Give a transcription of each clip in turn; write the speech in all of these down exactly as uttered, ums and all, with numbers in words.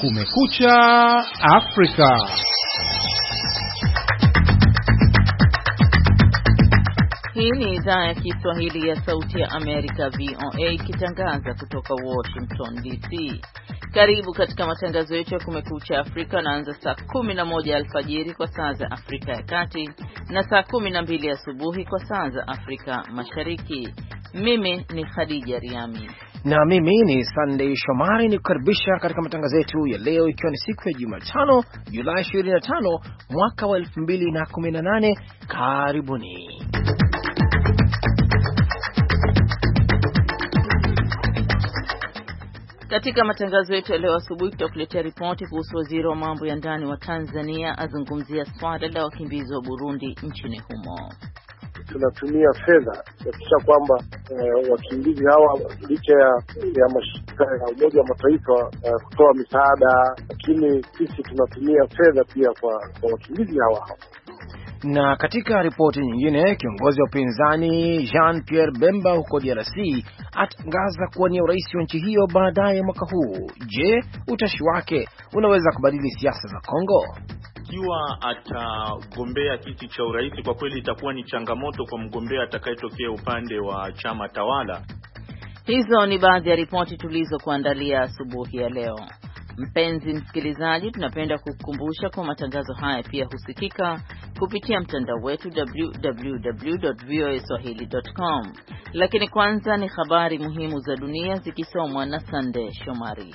Kumekucha Afrika. Hii ni idhaa ya Kiswahili ya Sauti ya Amerika V O A ikitangaza kutoka Washington D C. Karibu katika matangazo yetu ya Kumekucha Afrika, naanza saa kumi na moja alfajiri kwa saa za Afrika ya Kati na saa kumi na mbili asubuhi kwa saa za Afrika Mashariki. Mimi ni Khadija Riami na mimi ni Sunday Shomari, ni kukaribisha katika matangazo yetu ya leo, ikiwa ni siku ya Jumatano Julai ishirini na tano mwaka wa elfu mbili na kumi na nane. Karibuni. Katika matangazo yetu ya leo asubuhi tutakuletea ripoti kuhusu waziri wa mambo ya ndani wa Tanzania azungumzia swala la wakimbizi wa Burundi nchini humo. Tunatumia fedha kuhakikisha kwamba eh, wakimbizi hawa licha ya, ya mashirika ya Umoja wa Mataifa eh, kutoa misaada, lakini sisi tunatumia fedha pia kwa, kwa wakimbizi hawa hawa. Na katika ripoti nyingine, kiongozi wa upinzani Jean Pierre Bemba huko D R C atangaza kuwania urais wa nchi hiyo baadaye mwaka huu. Je, utashi wake unaweza kubadili siasa za Kongo? Ikiwa atagombea kiti cha urais, kwa kweli itakuwa ni changamoto kwa mgombea atakayetokea upande wa chama tawala. Hizo ni baadhi ya ripoti tulizokuandalia asubuhi ya leo. Mpenzi msikilizaji, tunapenda kukukumbusha kwa matangazo haya pia husikika kupitia mtandao wetu w w w dot v o a swahili dot com. Lakini kwanza ni habari muhimu za dunia zikisomwa na Sunday Shomari.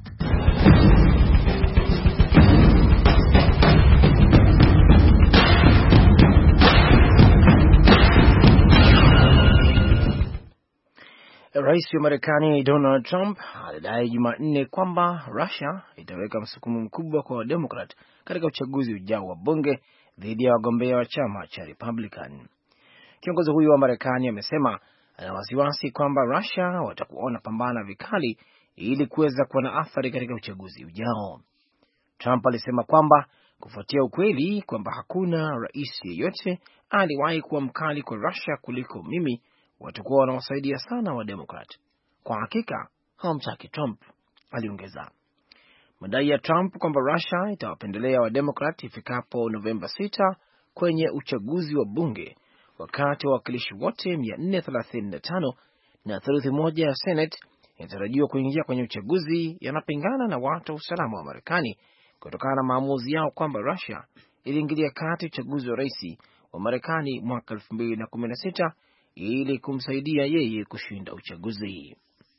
Rais wa Marekani Donald Trump alidai Jumanne kwamba Russia itaweka msukumo mkubwa kwa Democrat katika uchaguzi ujao wa bunge dhidi ya wagombea wa chama cha Republican. Kiongozi huyo wa Marekani amesema ana wasiwasi kwamba Russia watakuwa wanapambana vikali ili kuweza kuwa na athari katika uchaguzi ujao. Trump alisema kwamba kufuatia ukweli kwamba hakuna rais yeyote aliwahi kuwa mkali kwa Russia kuliko mimi, watakuwa wanawasaidia sana wa Democrat. Kwa hakika hamtaki Trump, aliongeza. Madai ya Trump kwamba Russia itawapendelea wa Democrat ifikapo Novemba sita kwenye uchaguzi wa bunge, wakati wa wakilishi wote mia nne thelathini na tano na theluthi moja ya Senate inatarajiwa kuingia kwenye uchaguzi, yanapingana na watu wa usalama wa Marekani kutokana na maamuzi yao kwamba Russia iliingilia kati uchaguzi wa rais wa Marekani mwaka elfu mbili na kumi na sita ili kumsaidia yeye kushinda uchaguzi.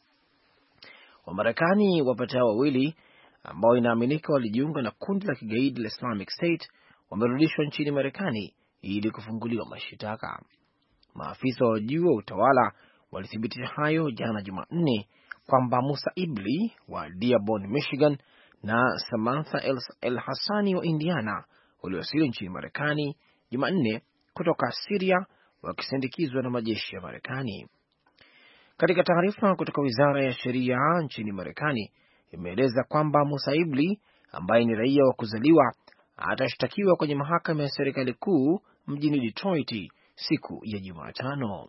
Wamarekani wapatao wawili ambao inaaminika walijiunga na kundi la kigaidi la Islamic State wamerudishwa nchini Marekani ili kufunguliwa mashitaka. Maafisa wa juu wa utawala walithibitisha hayo jana Jumanne kwamba Musa Ibli wa Dearborn, Michigan na Samantha El Hassani wa Indiana waliwasili nchini Marekani Jumanne kutoka Syria wakisindikizwa na majeshi ya Marekani. Katika taarifa kutoka Wizara ya Sheria nchini Marekani imeeleza kwamba Musa Ibli ambaye ni raia wa kuzaliwa atashtakiwa kwenye mahakama ya serikali kuu mjini Detroit siku ya Jumatano.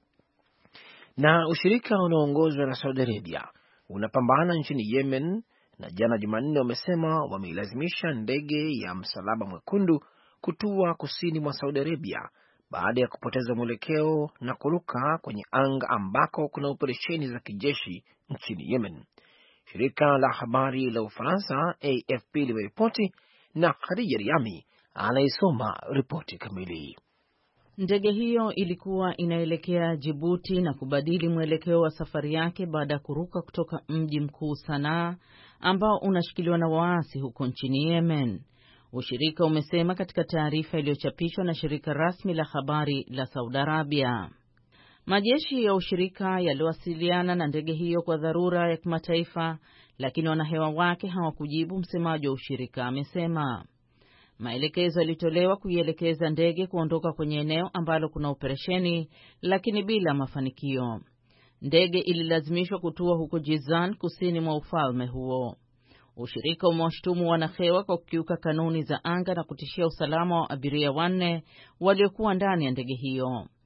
Na ushirika unaoongozwa na Saudi Arabia unapambana nchini Yemen, na jana Jumanne wamesema wameilazimisha ndege ya Msalaba Mwekundu kutua kusini mwa Saudi Arabia baada ya kupoteza mwelekeo na kuruka kwenye anga ambako kuna operesheni za kijeshi nchini Yemen. Shirika la habari la Ufaransa A F P limeripoti, na Khadija Riami anaisoma ripoti kamili. Ndege hiyo ilikuwa inaelekea Djibouti na kubadili mwelekeo wa safari yake baada ya kuruka kutoka mji mkuu Sanaa ambao unashikiliwa na waasi huko nchini Yemen. Ushirika umesema katika taarifa iliyochapishwa na shirika rasmi la habari la Saudi Arabia. Majeshi ya ushirika yaliwasiliana na ndege hiyo kwa dharura ya kimataifa, lakini wanahewa wake hawakujibu, msemaji wa ushirika amesema. Maelekezo yalitolewa kuielekeza ndege kuondoka kwenye eneo ambalo kuna operesheni, lakini bila mafanikio. Ndege ililazimishwa kutua huko Jizan, kusini mwa ufalme huo. Ushirika umewashtumu wanahewa kwa kukiuka kanuni za anga na kutishia usalama wa abiria wanne waliokuwa ndani ya ndege hiyo.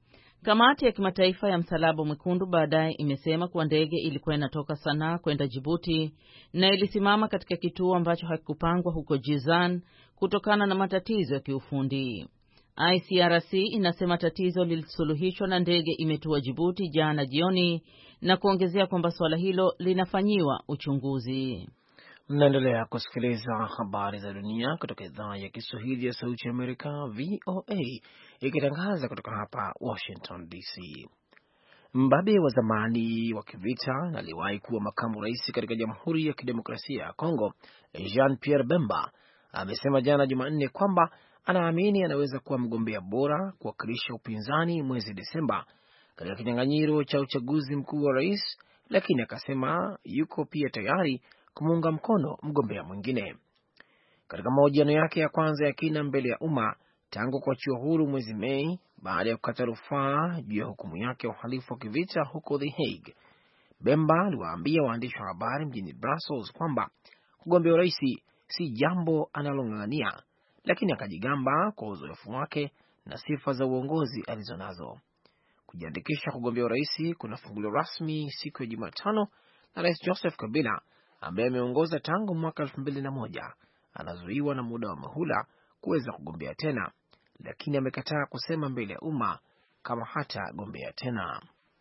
Kamati ya kimataifa ya Msalaba Mwekundu baadaye imesema kuwa ndege ilikuwa inatoka Sanaa kwenda Djibouti na ilisimama katika kituo ambacho hakikupangwa huko Jizan kutokana na matatizo ya kiufundi. I C R C inasema tatizo lilisuluhishwa na ndege imetua Djibouti jana jioni na kuongezea kwamba swala hilo linafanyiwa uchunguzi. Mnaendelea kusikiliza habari za dunia kutoka idhaa ya Kiswahili ya Sauti ya Amerika V O A ikitangaza kutoka hapa Washington D C. Mbabe wa zamani wa kivita na aliwahi kuwa makamu rais katika Jamhuri ya Kidemokrasia ya Kongo, Jean-Pierre Bemba, amesema jana Jumanne kwamba anaamini anaweza kuwa mgombea bora kuwakilisha upinzani mwezi Desemba katika kinyang'anyiro cha uchaguzi mkuu wa rais, lakini akasema yuko pia tayari kumuunga mkono mgombea mwingine. Katika mahojiano yake ya kwanza ya kina mbele ya umma tangu kuachiwa huru mwezi Mei baada ya kukata rufaa juu ya hukumu yake ya uhalifu wa kivita huko The Hague, Bemba aliwaambia waandishi wa habari mjini Brussels kwamba kugombea urais si jambo analong'ang'ania, lakini akajigamba kwa uzoefu wake na sifa za uongozi alizonazo. Kujiandikisha kugombea urais kunafunguliwa rasmi siku ya Jumatano na Rais Joseph Kabila ambaye ameongoza tangu mwaka elfu mbili na moja. Anazuiwa na muda wa muhula kuweza kugombea tena, lakini amekataa kusema mbele ya umma kama hata gombea tena.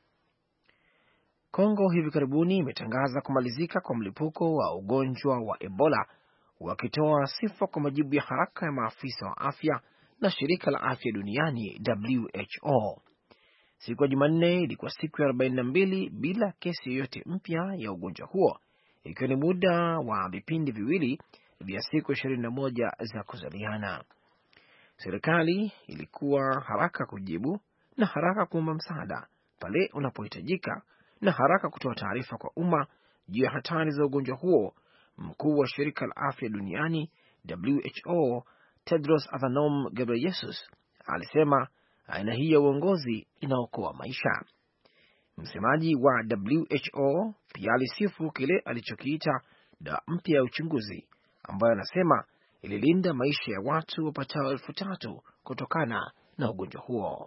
Kongo hivi karibuni imetangaza kumalizika kwa mlipuko wa ugonjwa wa Ebola, wakitoa sifa kwa majibu ya haraka ya maafisa wa afya na shirika la afya duniani W H O. Siku ya Jumanne ilikuwa siku ya arobaini na mbili bila kesi yoyote mpya ya ugonjwa huo, ikiwa ni muda wa vipindi viwili vya siku ishirini na moja za kuzaliana. Serikali ilikuwa haraka kujibu na haraka kuomba msaada pale unapohitajika na haraka kutoa taarifa kwa umma juu ya hatari za ugonjwa huo. Mkuu wa shirika la afya duniani W H O Tedros Adhanom Ghebreyesus alisema aina hii ya uongozi inaokoa maisha. Msemaji wa W H O pia alisifu kile alichokiita dawa mpya ya uchunguzi ambayo anasema ililinda maisha ya watu wapatao elfu tatu kutokana na ugonjwa huo.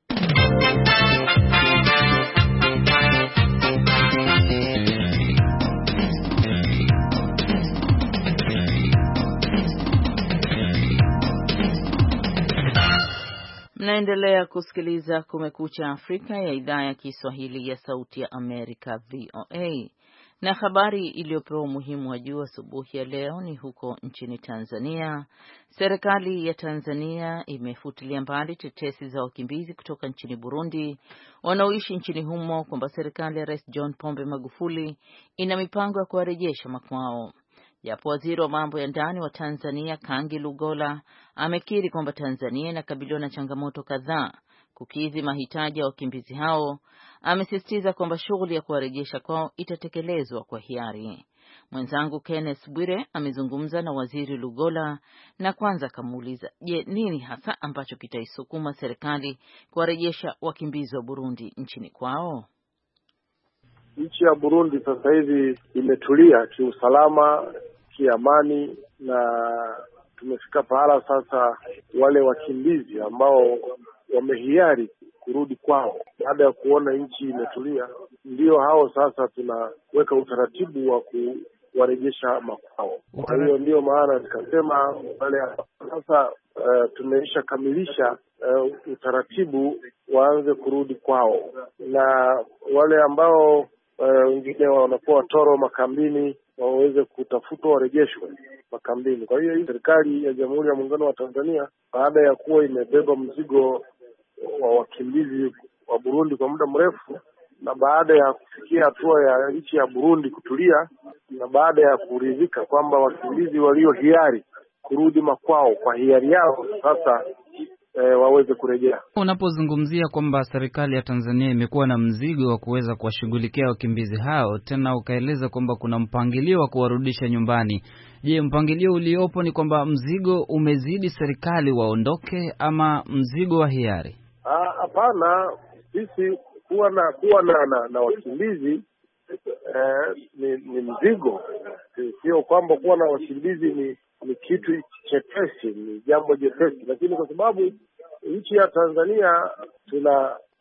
Mnaendelea kusikiliza Kumekucha Afrika ya idhaa ya Kiswahili ya Sauti ya Amerika V O A. Na habari iliyopewa umuhimu wa juu asubuhi ya leo ni huko nchini Tanzania. Serikali ya Tanzania imefutilia mbali tetesi za wakimbizi kutoka nchini Burundi wanaoishi nchini humo kwamba serikali ya Rais John Pombe Magufuli ina mipango ya kuwarejesha makwao. Japo waziri wa mambo ya ndani wa Tanzania Kangi Lugola amekiri kwamba Tanzania inakabiliwa na changamoto kadhaa kukidhi mahitaji ya wakimbizi hao, amesisitiza kwamba shughuli ya kuwarejesha kwao itatekelezwa kwa hiari. Mwenzangu Kenneth Bwire amezungumza na waziri Lugola na kwanza kamuuliza, je, nini hasa ambacho kitaisukuma serikali kuwarejesha wakimbizi wa Burundi nchini kwao? Nchi ya Burundi sasa hivi imetulia kiusalama, kiamani, na tumefika pahala sasa wale wakimbizi ambao wamehiari kurudi kwao baada ya kuona nchi imetulia, ndio hao sasa tunaweka utaratibu wa kuwarejesha makwao. Kwa hiyo ndio maana nikasema wale sasa uh, tumeisha kamilisha uh, utaratibu waanze kurudi kwao, na wale ambao wengine uh, wanakuwa watoro makambini waweze kutafutwa warejeshwe makambini. Kwa hiyo serikali ya Jamhuri ya Muungano wa Tanzania baada ya kuwa imebeba mzigo wa wakimbizi wa Burundi kwa muda mrefu, na baada ya kufikia hatua ya nchi ya Burundi kutulia, na baada ya kuridhika kwamba wakimbizi walio hiari kurudi makwao kwa hiari yao sasa e, waweze kurejea. Unapozungumzia kwamba serikali ya Tanzania imekuwa na mzigo wa kuweza kuwashughulikia wakimbizi hao, tena ukaeleza kwamba kuna mpangilio wa kuwarudisha nyumbani. Je, mpangilio uliopo ni kwamba mzigo umezidi serikali waondoke ama mzigo wa hiari? Ah, hapana, sisi kuwa na kuwa na, na, na wakimbizi eh, ni, ni mzigo. Sio kwamba kuwa na wakimbizi ni ni kitu chepesi, ni jambo jepesi, lakini kwa sababu nchi ya Tanzania tuna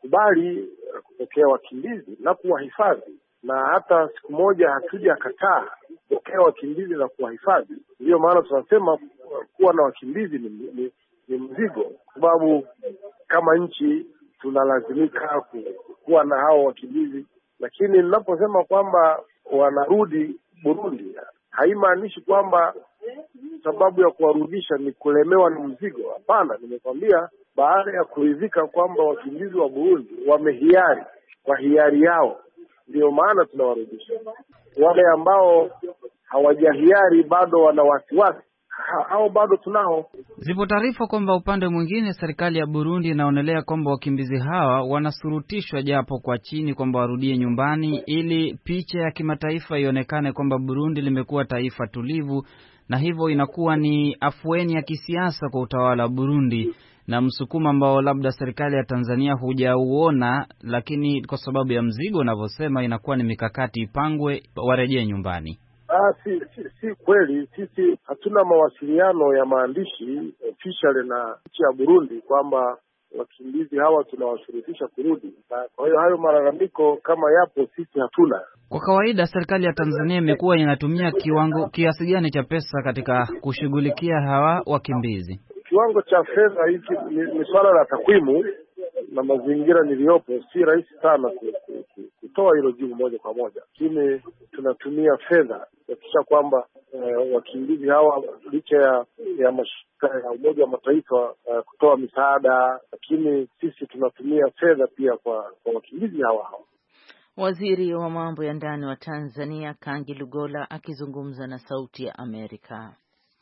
tulikubali kupokea wakimbizi na kuwahifadhi, na hata siku moja hatuja kataa kupokea wakimbizi na kuwahifadhi. Ndiyo maana tunasema kuwa na wakimbizi ni, ni, ni mzigo, kwa sababu kama nchi tunalazimika kuwa na hao wakimbizi. Lakini ninaposema kwamba wanarudi Burundi, haimaanishi kwamba sababu ya kuwarudisha ni kulemewa na mzigo. Hapana, nimekwambia baada ya kuridhika kwamba wakimbizi wa Burundi wamehiari kwa hiari yao, ndio maana tunawarudisha. Wale ambao hawajahiari bado wana wasiwasi, hao bado tunao. Zipo taarifa kwamba upande mwingine serikali ya Burundi inaonelea kwamba wakimbizi hawa wanasurutishwa japo kwa chini kwamba warudie nyumbani, ili picha ya kimataifa ionekane kwamba Burundi limekuwa taifa tulivu, na hivyo inakuwa ni afueni ya kisiasa kwa utawala wa Burundi, na msukuma ambao labda serikali ya Tanzania hujauona, lakini kwa sababu ya mzigo unavyosema inakuwa ni mikakati ipangwe warejee nyumbani. Ah, si, si, si kweli. Sisi hatuna mawasiliano ya maandishi official na nchi ya Burundi kwamba wakimbizi hawa tunawashurutisha kurudi. Kwa hiyo hayo malalamiko kama yapo, sisi hatuna. Kwa kawaida serikali ya Tanzania imekuwa inatumia kiwango kiasi gani cha pesa katika kushughulikia hawa wakimbizi? Kiwango cha fedha hiki ni, ni swala la takwimu na mazingira niliyopo, si rahisi sana kutoa hilo jibu moja kwa moja, lakini tunatumia fedha kuhakikisha kwamba eh, wakimbizi hawa licha ya, ya mashirika ya Umoja wa Mataifa eh, kutoa misaada, lakini sisi tunatumia fedha pia kwa, kwa wakimbizi hawa hawa. Waziri wa mambo ya ndani wa Tanzania Kangi Lugola akizungumza na Sauti ya Amerika.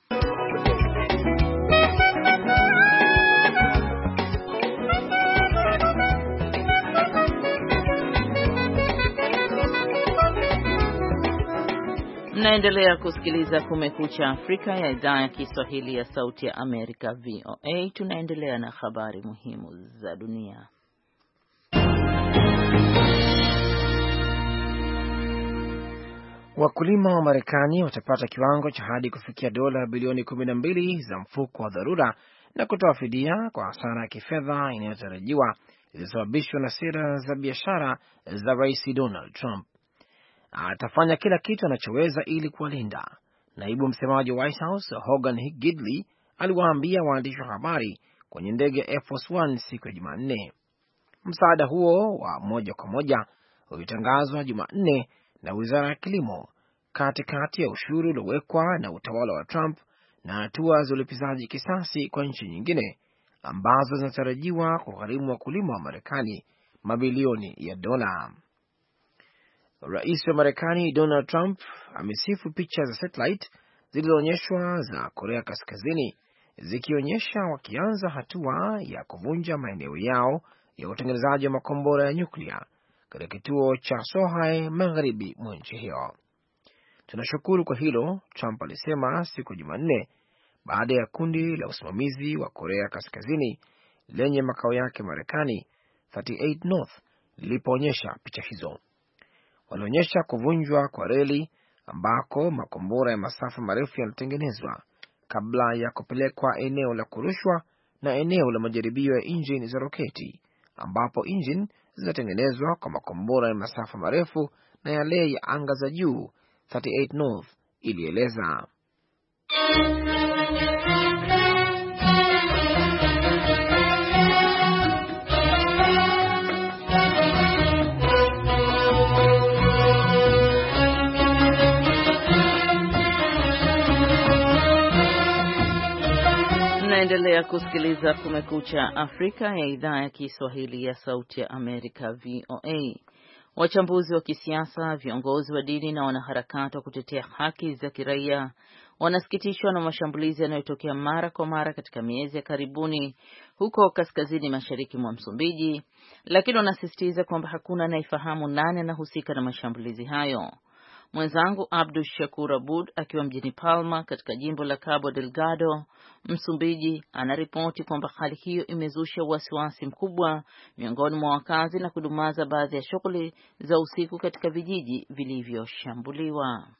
Mnaendelea kusikiliza Kumekucha Afrika ya idhaa ya Kiswahili ya Sauti ya Amerika V O A. Tunaendelea na habari muhimu za dunia. Wakulima wa Marekani watapata kiwango cha hadi kufikia dola bilioni kumi na mbili za mfuko wa dharura na kutoa fidia kwa hasara ya kifedha inayotarajiwa ilisababishwa na sera za biashara za Rais Donald Trump. Atafanya kila kitu anachoweza ili kuwalinda. Naibu msemaji wa White House Hogan Gidley aliwaambia waandishi wa habari kwenye ndege Air Force One siku ya Jumanne. Msaada huo wa moja kwa moja ulitangazwa Jumanne na Wizara ya Kilimo katikati ya ushuru uliowekwa na utawala wa Trump na hatua za ulipizaji kisasi kwa nchi nyingine ambazo zinatarajiwa kugharimu wakulima wa Marekani mabilioni ya dola. Rais wa Marekani Donald Trump amesifu picha za satellite zilizoonyeshwa za Korea Kaskazini zikionyesha wakianza hatua ya kuvunja maeneo yao ya utengenezaji wa makombora ya nyuklia katika kituo cha Sohae magharibi mwa nchi hiyo. Tunashukuru kwa hilo, Trump alisema siku Jumanne baada ya kundi la usimamizi wa Korea Kaskazini lenye makao yake Marekani thelathini na nane North lilipoonyesha picha hizo. Walionyesha kuvunjwa kwa reli ambako makombora ya masafa marefu yanatengenezwa kabla ya kupelekwa eneo la kurushwa na eneo la majaribio ya injini za roketi ambapo injini zinatengenezwa kwa makombora ya masafa marefu na yale ya anga za juu, thelathini na nane North ilieleza. Mnaendelea kusikiliza Kumekucha Afrika ya idhaa ya Kiswahili ya Sauti ya Amerika V O A. Wachambuzi wa kisiasa, viongozi wa dini na wanaharakati wa kutetea haki za kiraia wanasikitishwa na mashambulizi yanayotokea mara kwa mara katika miezi ya karibuni huko kaskazini mashariki mwa Msumbiji, lakini wanasisitiza kwamba hakuna anayefahamu nani anahusika na mashambulizi hayo. Mwenzangu Abdul Shakur Abud akiwa mjini Palma katika jimbo la Cabo Delgado, Msumbiji, anaripoti kwamba hali hiyo imezusha wasiwasi mkubwa miongoni mwa wakazi na kudumaza baadhi ya shughuli za usiku katika vijiji vilivyoshambuliwa.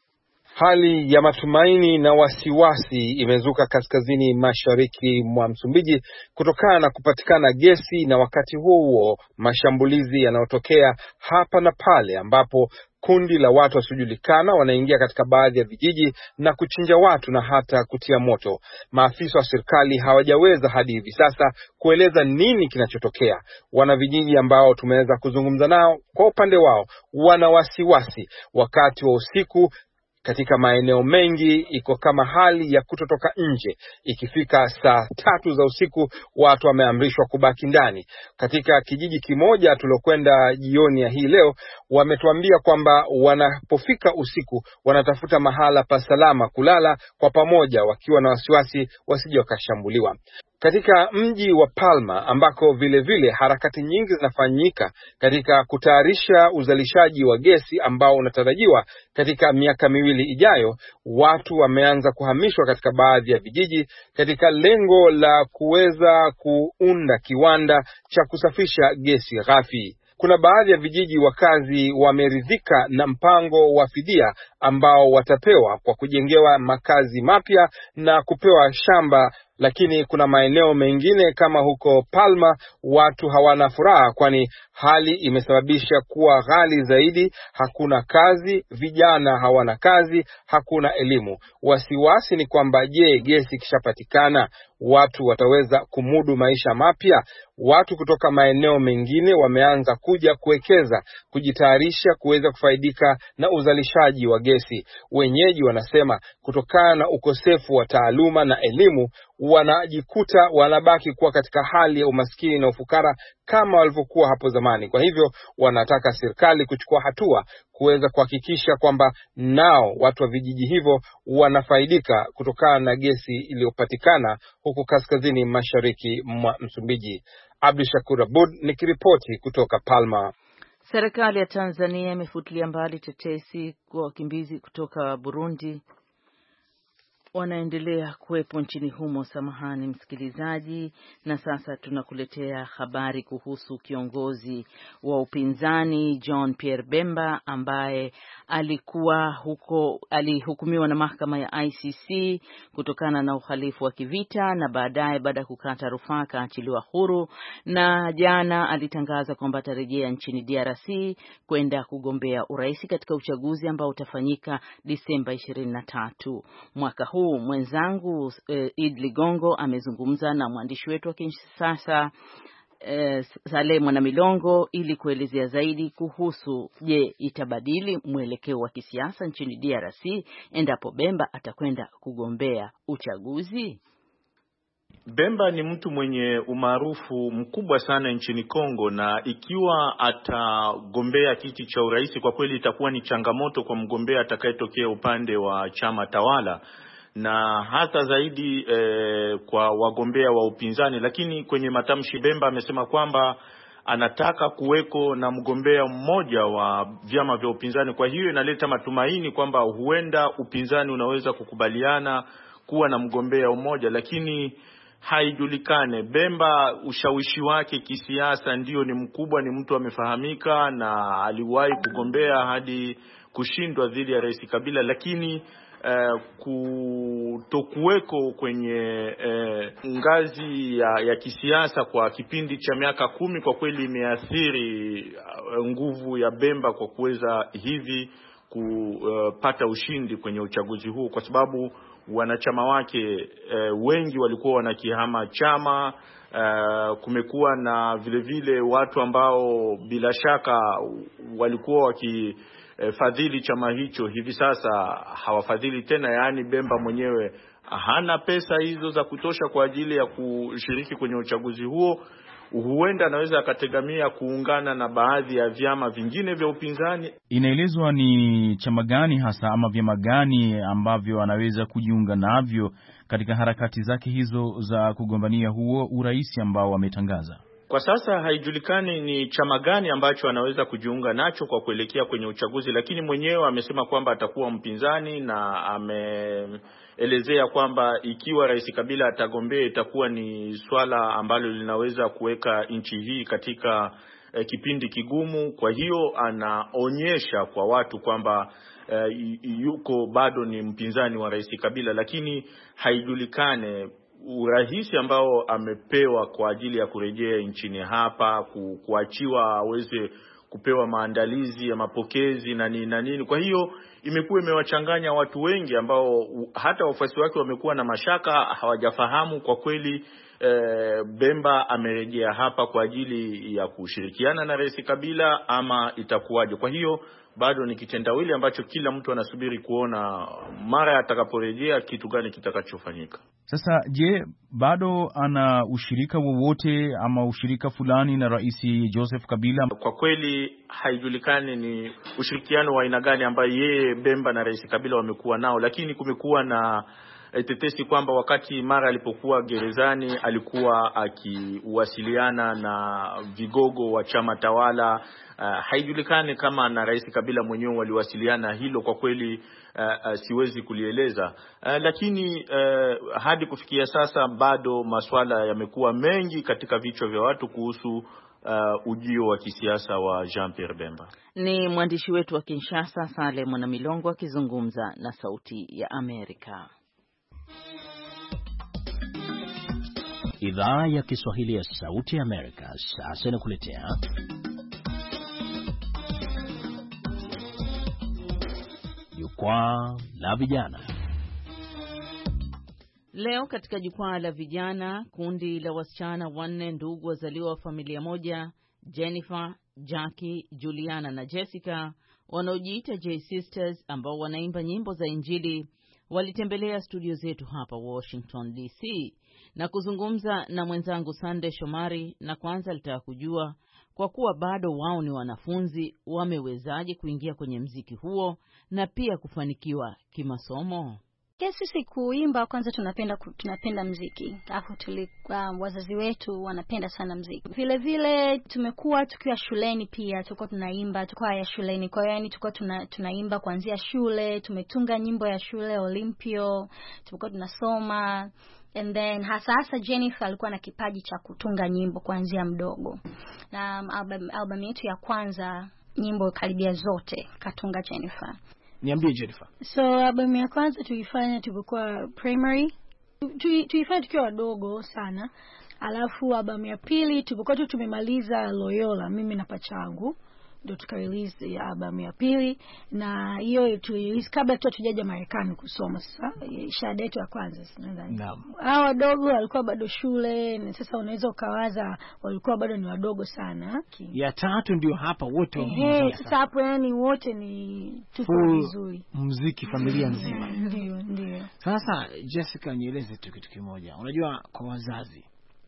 Hali ya matumaini na wasiwasi imezuka kaskazini mashariki mwa Msumbiji kutokana na kupatikana gesi, na wakati huo huo mashambulizi yanayotokea hapa na pale ambapo kundi la watu wasiojulikana wanaingia katika baadhi ya vijiji na kuchinja watu na hata kutia moto. Maafisa wa serikali hawajaweza hadi hivi sasa kueleza nini kinachotokea. Wana vijiji ambao tumeweza kuzungumza nao, kwa upande wao wana wasiwasi. Wakati wa usiku katika maeneo mengi iko kama hali ya kutotoka nje. Ikifika saa tatu za usiku watu wameamrishwa kubaki ndani. Katika kijiji kimoja tulokwenda jioni ya hii leo, wametuambia kwamba wanapofika usiku wanatafuta mahala pa salama kulala kwa pamoja, wakiwa na wasiwasi wasije wakashambuliwa. Katika mji wa Palma ambako vile vile harakati nyingi zinafanyika katika kutayarisha uzalishaji wa gesi ambao unatarajiwa katika miaka miwili ijayo, watu wameanza kuhamishwa katika baadhi ya vijiji katika lengo la kuweza kuunda kiwanda cha kusafisha gesi ghafi. Kuna baadhi ya vijiji wakazi wameridhika na mpango wa fidia ambao watapewa kwa kujengewa makazi mapya na kupewa shamba, lakini kuna maeneo mengine kama huko Palma watu hawana furaha, kwani hali imesababisha kuwa ghali zaidi. Hakuna kazi, vijana hawana kazi, hakuna elimu. Wasiwasi ni kwamba je, gesi kishapatikana watu wataweza kumudu maisha mapya? Watu kutoka maeneo mengine wameanza kuja kuwekeza, kujitayarisha kuweza kufaidika na uzalishaji wa gesi. Wenyeji wanasema kutokana na ukosefu wa taaluma na elimu wanajikuta wanabaki kuwa katika hali ya umaskini na ufukara kama walivyokuwa hapo zamani. Kwa hivyo wanataka serikali kuchukua hatua kuweza kuhakikisha kwamba nao watu wa vijiji hivyo wanafaidika kutokana na gesi iliyopatikana huku kaskazini mashariki mwa Msumbiji. Abdushakur Abud nikiripoti kutoka Palma. Serikali ya Tanzania imefutilia mbali tetesi kwa wakimbizi kutoka Burundi wanaendelea kuwepo nchini humo. Samahani msikilizaji, na sasa tunakuletea habari kuhusu kiongozi wa upinzani John Pierre Bemba ambaye alikuwa huko alihukumiwa na mahakama ya I C C kutokana na uhalifu wa kivita, na baadaye baada ya kukata rufaa kaachiliwa huru, na jana alitangaza kwamba atarejea nchini D R C kwenda kugombea urais katika uchaguzi ambao utafanyika Disemba ishirini na tatu mwaka huu. Mwenzangu eh, Id Ligongo amezungumza na mwandishi wetu wa Kinshasa eh, Saleh Mwanamilongo ili kuelezea zaidi kuhusu je, itabadili mwelekeo wa kisiasa nchini D R C endapo Bemba atakwenda kugombea uchaguzi. Bemba ni mtu mwenye umaarufu mkubwa sana nchini Kongo, na ikiwa atagombea kiti cha urais kwa kweli itakuwa ni changamoto kwa mgombea atakayetokea upande wa chama tawala, na hata zaidi eh, kwa wagombea wa upinzani. Lakini kwenye matamshi Bemba amesema kwamba anataka kuweko na mgombea mmoja wa vyama vya upinzani. Kwa hiyo inaleta matumaini kwamba huenda upinzani unaweza kukubaliana kuwa na mgombea mmoja, lakini haijulikane. Bemba ushawishi wake kisiasa ndio ni mkubwa, ni mtu amefahamika na aliwahi kugombea hadi kushindwa dhidi ya Rais Kabila, lakini Uh, kutokuweko kwenye uh, ngazi ya, ya kisiasa kwa kipindi cha miaka kumi kwa kweli imeathiri uh, nguvu ya Bemba kwa kuweza hivi kupata uh, ushindi kwenye uchaguzi huu, kwa sababu wanachama wake uh, wengi walikuwa wanakihama chama. Uh, kumekuwa na vile vile watu ambao bila shaka walikuwa waki E, fadhili chama hicho hivi sasa hawafadhili tena. Yaani Bemba mwenyewe hana pesa hizo za kutosha kwa ajili ya kushiriki kwenye uchaguzi huo. Huenda anaweza akategemea kuungana na baadhi ya vyama vingine vya upinzani. Inaelezwa ni chama gani hasa ama vyama gani ambavyo anaweza kujiunga navyo katika harakati zake hizo za kugombania huo urais ambao ametangaza? Kwa sasa haijulikani ni chama gani ambacho anaweza kujiunga nacho kwa kuelekea kwenye uchaguzi, lakini mwenyewe amesema kwamba atakuwa mpinzani, na ameelezea kwamba ikiwa Rais Kabila atagombea itakuwa ni swala ambalo linaweza kuweka nchi hii katika eh, kipindi kigumu. Kwa hiyo anaonyesha kwa watu kwamba eh, yuko bado ni mpinzani wa Rais Kabila, lakini haijulikane urahisi ambao amepewa kwa ajili ya kurejea nchini hapa, ku, kuachiwa aweze kupewa maandalizi ya mapokezi na nini na nini. Kwa hiyo imekuwa imewachanganya watu wengi ambao hata wafuasi wake wamekuwa na mashaka, hawajafahamu kwa kweli e, Bemba amerejea hapa kwa ajili ya kushirikiana na Rais Kabila ama itakuwaje. Kwa hiyo bado ni kitendawili ambacho kila mtu anasubiri kuona mara atakaporejea kitu gani kitakachofanyika. Sasa je, bado ana ushirika wowote ama ushirika fulani na Rais Joseph Kabila? Kwa kweli haijulikani ni ushirikiano wa aina gani ambayo yeye Bemba na Rais Kabila wamekuwa nao, lakini kumekuwa na tetesi kwamba wakati mara alipokuwa gerezani alikuwa akiwasiliana na vigogo wa chama tawala. Uh, haijulikani kama na Rais Kabila mwenyewe waliwasiliana, hilo kwa kweli uh, uh, siwezi kulieleza. Uh, lakini uh, hadi kufikia sasa bado masuala yamekuwa mengi katika vichwa vya watu kuhusu uh, ujio wa kisiasa wa Jean-Pierre Bemba. Ni mwandishi wetu wa Kinshasa Saleh Mwanamilongo akizungumza na Sauti ya Amerika. Idhaa ya Kiswahili ya Sauti ya Amerika sasa inakuletea Jukwaa la Vijana. Leo katika Jukwaa la Vijana, kundi la wasichana wanne ndugu wazaliwa wa familia moja, Jennifer, Jackie, Juliana na Jessica, wanaojiita J Sisters, ambao wanaimba nyimbo za Injili, walitembelea studio zetu hapa Washington D C na kuzungumza na mwenzangu Sunday Shomari, na kwanza alitaka kujua kwa kuwa bado wao ni wanafunzi, wamewezaje kuingia kwenye mziki huo na pia kufanikiwa kimasomo. Sisi kuimba kwanza tunapenda tunapenda mziki. Alafu tulikuwa uh, wazazi wetu wanapenda sana mziki. Vile vile tumekuwa tukiwa shuleni pia tulikuwa tunaimba, tulikuwa ya shuleni. Kwa hiyo yani tulikuwa tuna, tunaimba kuanzia shule, tumetunga nyimbo ya shule Olympio, tulikuwa tunasoma. And then hasa hasa Jennifer alikuwa na kipaji cha kutunga nyimbo kuanzia mdogo. Na um, album, album yetu ya kwanza nyimbo karibia zote katunga Jennifer. Niambie Jennifer. So album ya kwanza tulifanya tulipokuwa primary. Tulifanya tukiwa wadogo sana. Alafu album ya pili tulipokuwa tu tumemaliza Loyola, mimi na pachangu, ndio tukarelease ya album ya pili, na hiyo tulirelease kabla tu tujaja Marekani kusoma. Sasa shahada yetu ya kwanza nadhani. Naam. Hao wadogo walikuwa bado shule, na sasa unaweza ukawaza walikuwa bado ni wadogo sana. Ya tatu ndio hapa wote wameingia. Sasa hapo yani wote ni tuko vizuri. Muziki familia nzima. Ndio, ndio. Sasa Jessica, nieleze tu kitu kimoja. Unajua kwa wazazi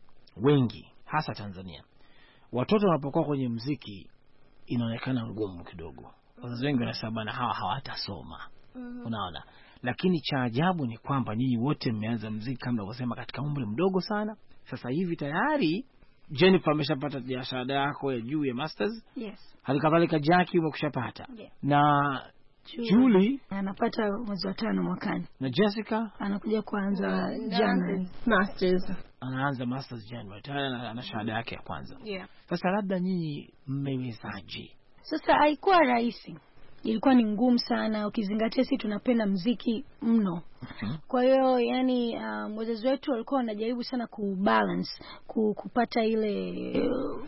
wengi hasa Tanzania, watoto wanapokuwa kwenye muziki inaonekana ngumu kidogo. Wazazi wengi wanasema na hawa hawatasoma. Mm-hmm. Unaona? Lakini cha ajabu ni kwamba nyinyi wote mmeanza muziki kama unavyosema katika umri mdogo sana. Sasa hivi tayari Jennifer ameshapata shahada yako ya juu ya masters. Yes. Halikadhalika Jackie umekushapata. Yeah. Na Julie anapata mwezi wa tano mwakani. Na Jessica anakuja kuanza January masters. Anaanza masters January. Tayari ana shahada yake ya kwanza. Yeah. Sasa labda nyinyi mmewezaje? Sasa haikuwa rahisi. Ilikuwa ni ngumu sana ukizingatia sisi tunapenda muziki mno. Mm-hmm. Kwa hiyo yani um, wazazi wetu walikuwa wanajaribu sana kubalance, kupata ile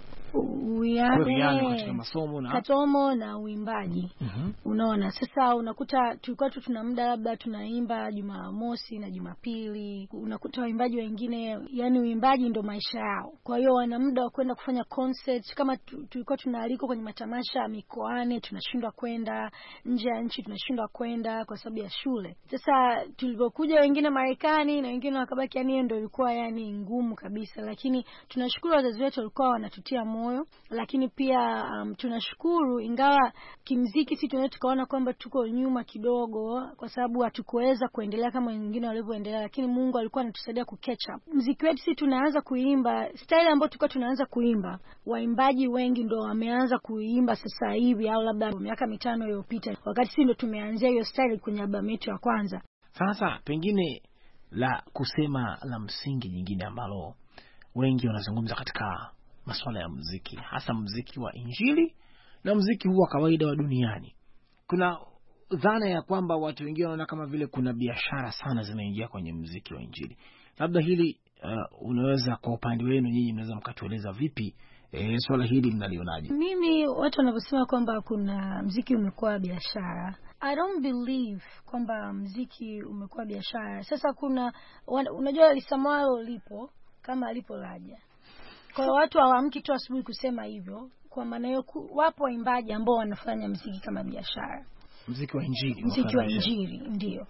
uwiano katika masomo na katomo na uimbaji. Mm-hmm. Unaona, sasa unakuta tulikuwa tu tuna muda labda tunaimba Jumamosi na Jumapili. Unakuta waimbaji wengine yani uimbaji ndio maisha yao. Kwa hiyo wana muda wa kwenda kufanya concerts. Kama tulikuwa tunaalikwa kwenye matamasha mikoani, tunashindwa kwenda, nje ya nchi tunashindwa kwenda kwa sababu ya shule. Sasa tulipokuja wengine Marekani na wengine wakabaki, yani ndio ilikuwa yani ngumu kabisa, lakini tunashukuru wazazi wetu walikuwa wanatutia moyo. Lakini pia um, tunashukuru ingawa kimziki sisi tunaweza tukaona kwamba tuko nyuma kidogo kwa sababu hatukuweza kuendelea kama wengine walivyoendelea, lakini Mungu alikuwa anatusaidia ku catch up. Muziki wetu sisi tunaanza kuimba style ambayo tulikuwa tunaanza kuimba, waimbaji wengi ndio wameanza kuimba sasa hivi au labda miaka mitano iliyopita, wakati sisi ndio tumeanzia hiyo style kwenye albamu yetu ya kwanza. Sasa pengine la kusema la msingi nyingine ambalo wengi wanazungumza katika masuala ya muziki, hasa muziki wa Injili na muziki huu wa kawaida wa duniani. Kuna dhana ya kwamba watu wengine wanaona kama vile kuna biashara sana zinaingia kwenye muziki wa Injili. Labda hili uh, unaweza kwa upande wenu nyinyi mnaweza mkatueleza vipi eh, swala hili mnalionaje? Mimi watu wanaposema kwamba kuna muziki umekuwa biashara, I don't believe kwamba muziki umekuwa biashara. Sasa kuna unajua lisamalo lipo kama alipo laja. Kwa watu hawaamki tu asubuhi kusema hivyo. Kwa maana hiyo wapo waimbaji ambao wanafanya muziki kama biashara. Muziki wa Injili, muziki wa Injili ndio.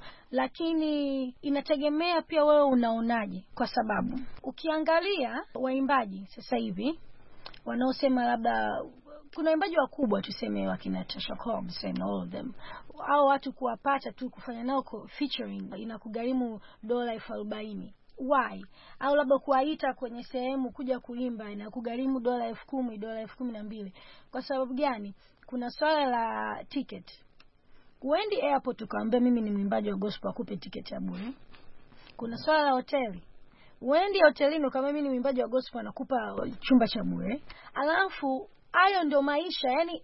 Lakini inategemea pia wewe unaonaje, kwa sababu ukiangalia waimbaji sasa hivi wanaosema labda kuna waimbaji wakubwa tuseme wakina Tasha Cobbs and all of them, au watu kuwapata tu kufanya nao featuring inakugharimu dola elfu arobaini. Why? Au labda kuwaita kwenye sehemu kuja kuimba inakugharimu dola elfu kumi, dola elfu kumi na mbili. Kwa sababu gani? Kuna swala la ticket. Uendi airport ukaambia mimi ni mwimbaji wa gospel akupe ticket ya bure. Kuna swala la hoteli. Uendi hotelini ukaambia mimi ni mwimbaji wa gospel anakupa chumba cha bure. Alafu hayo ndio maisha, yani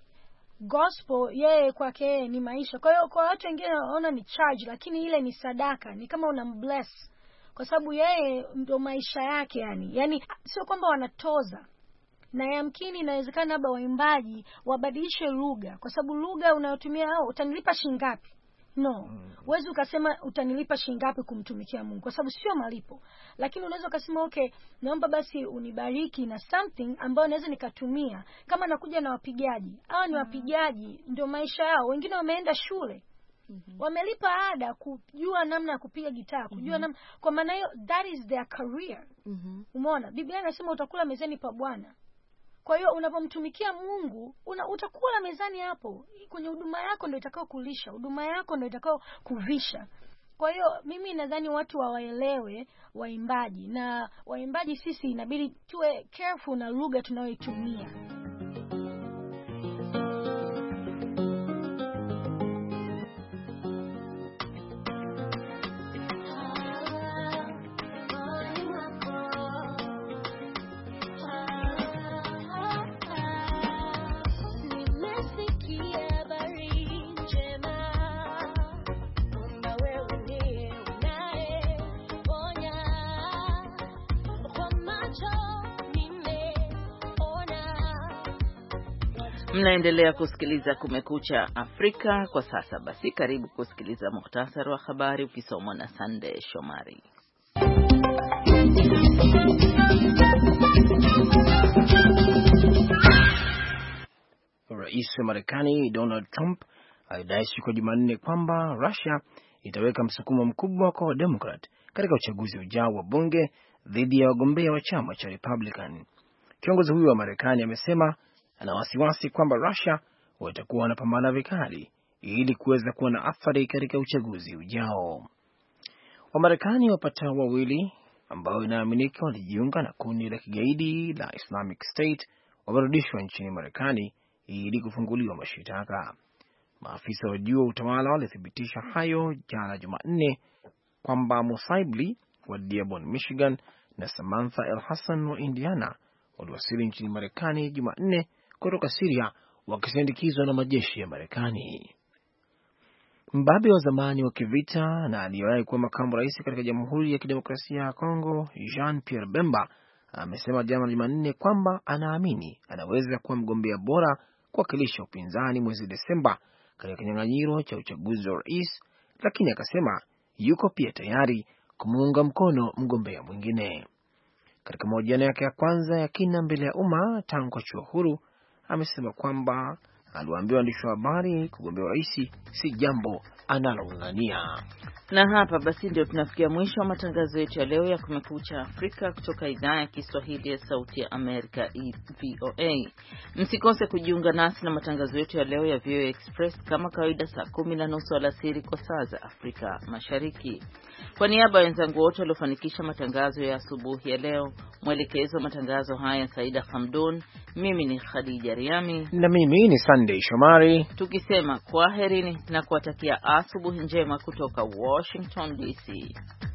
gospel yeye kwake yeye ni maisha. Kwa hiyo kwa watu wengine wanaona ni charge, lakini ile ni sadaka, ni kama unambless. Kwa sababu yeye ndio maisha yake yani. Yani sio kwamba wanatoza. Na yamkini inawezekana labda waimbaji wabadilishe lugha, kwa sababu lugha unayotumia au utanilipa shingapi? No. Uwezi ukasema utanilipa shingapi kumtumikia Mungu, kwa sababu sio malipo. Lakini unaweza ukasema okay, naomba basi unibariki na something ambayo naweza nikatumia. Kama nakuja na wapigaji, hao ni wapigaji ndio maisha yao. Wengine wameenda shule. Mm-hmm. Wamelipa ada kujua namna ya kupiga gitaa, kujua mm-hmm. namna, kwa maana hiyo that is their career. Mm-hmm. Umeona? Biblia inasema utakula mezani pa Bwana. Kwa hiyo unapomtumikia Mungu, una, utakula mezani hapo. Kwenye huduma yako ndio itakao kulisha, huduma yako ndio itakao kuvisha. Kwa hiyo mimi nadhani watu wawaelewe waimbaji, na waimbaji sisi inabidi tuwe careful na lugha tunayoitumia. Mnaendelea kusikiliza Kumekucha Afrika kwa sasa. Basi karibu kusikiliza muhtasari wa habari ukisomwa na Sunday Shomari. Rais wa Marekani Donald Trump alidai siku ya Jumanne kwamba Russia itaweka msukumo mkubwa kwa Democrat katika uchaguzi ujao wa bunge dhidi ya wagombea wa chama cha Republican. Kiongozi huyo wa Marekani amesema ana wasiwasi kwamba Russia watakuwa wanapambana vikali ili kuweza kuwa na athari katika uchaguzi ujao. Wamarekani wapatao wawili ambao inaaminika walijiunga na kundi la kigaidi la Islamic State wamerudishwa nchini Marekani ili kufunguliwa mashitaka. Maafisa wa juu wa utawala walithibitisha hayo jana Jumanne kwamba Musaibli wa Dearborn, Michigan na Samantha El Hassan wa Indiana waliwasili nchini Marekani Jumanne kutoka Syria wakisindikizwa na majeshi ya Marekani. Mbabe wa zamani wa kivita na aliyewahi kuwa makamu rais katika Jamhuri ya Kidemokrasia ya Kongo, Jean-Pierre Bemba, amesema jana Jumanne kwamba anaamini anaweza kuwa mgombea bora kuwakilisha upinzani mwezi Desemba katika kinyang'anyiro cha uchaguzi wa rais, lakini akasema yuko pia tayari kumuunga mkono mgombea mwingine. Katika mahojiano yake ya kwanza ya kina mbele ya umma tangu kuachia huru, amesema kwamba aliwaambia waandishi wa habari kugombea rais si jambo analong'ang'ania. Na hapa basi ndio tunafikia mwisho wa matangazo yetu ya leo ya Kumekucha Afrika kutoka idhaa ya Kiswahili ya Sauti ya Amerika V O A. Msikose kujiunga nasi na matangazo yetu ya leo ya V O A Express kama kawaida saa kumi na nusu alasiri kwa saa za Afrika Mashariki. Kwa niaba ya wenzangu wote waliofanikisha matangazo ya asubuhi ya leo, mwelekezo wa matangazo haya Saida Hamdun, mimi ni Khadija Riami na mimi ni Sunday Shomari, tukisema kwaherini na kuwatakia asubuhi njema kutoka Washington D C.